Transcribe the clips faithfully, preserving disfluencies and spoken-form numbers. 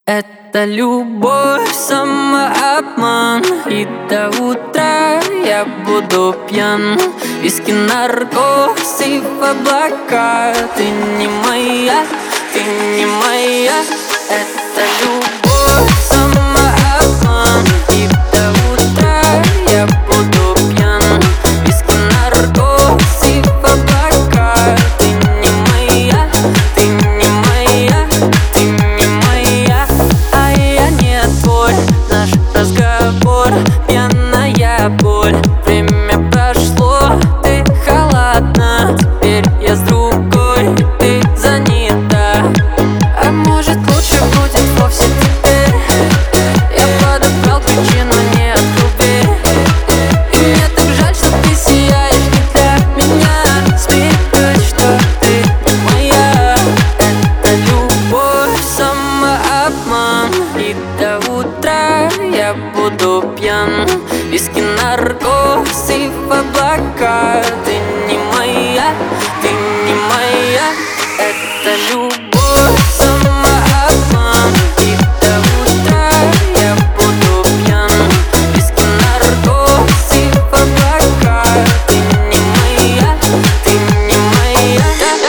Это любовь, самообман, и до утра я буду пьян. Виски, наркоз и в облака. Ты не моя, ты не моя. Это любовь, самообман, и до утра я буду пьян. Виски, наркоз и в облака. Ты не моя, ты не моя, ты не моя. А я не твой, наш разговор пьяная боль. Время прошло, ты холодна. Теперь я с другой, ты занята. А может лучше будет вовсе теперь. Я подобрал ключи, но не открыл дверь. И мне так жаль, что ты сияешь не для меня. Смеюсь, что ты не моя. Это любовь, самообман, и до утра я буду пьян. Виски, наркоз и в облака. Ты не моя, ты не моя. Это любовь, самообман, и до утра я буду пьян. Виски, наркоз и в облака. Ты не моя, ты не моя.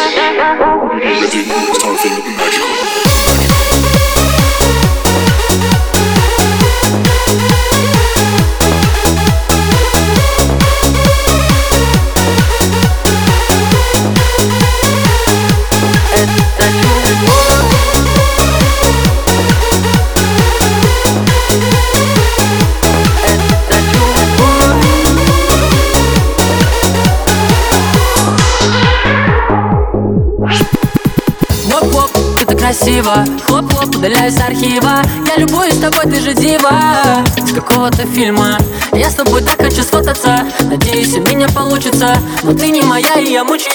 Хлоп-хлоп, ты так красиво. Хлоп-хлоп, удаляюсь с архива. Я любуюсь тобой, ты же дива из какого-то фильма. Я с тобой так хочу сфотаться. Надеюсь, у меня получится. Но ты не моя, и я мучаюсь.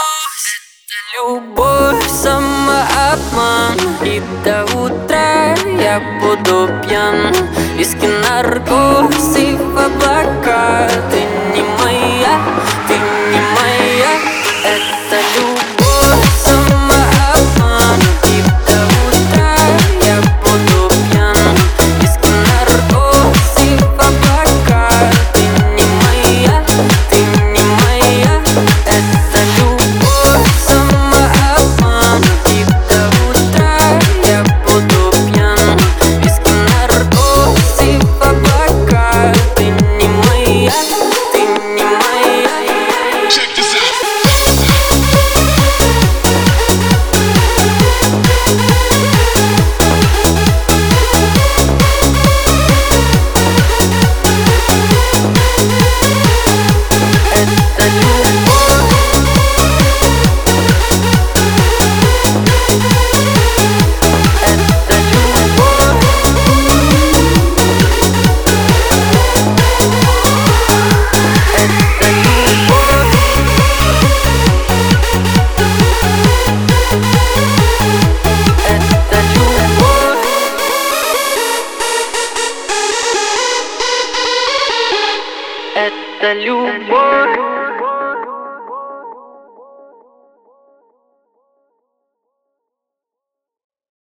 Это любовь, самообман, и до утра я буду пьян. Виски, наркоз и в облака. Ты не моя, ты не моя. Это любовь, самообман, и до утра я буду пьян. Виски, наркоз и в облака. Ты не моя, ты не моя. Это любовь, самообман, и до утра я буду пьян. Виски, наркоз и в облака. Ты не моя, ты не моя. Это любовь.